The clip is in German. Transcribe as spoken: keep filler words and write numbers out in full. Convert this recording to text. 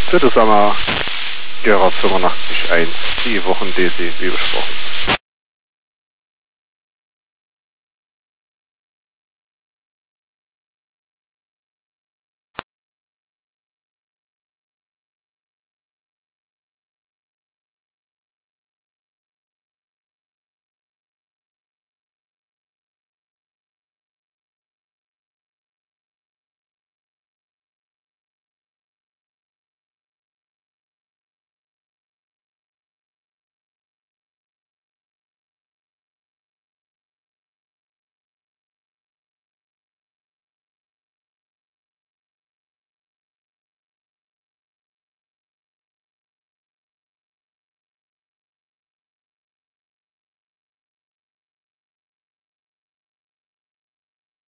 Bitte sag mal, Gerhard fünfundachtzig Punkt eins, die Wochen-D C, wie besprochen.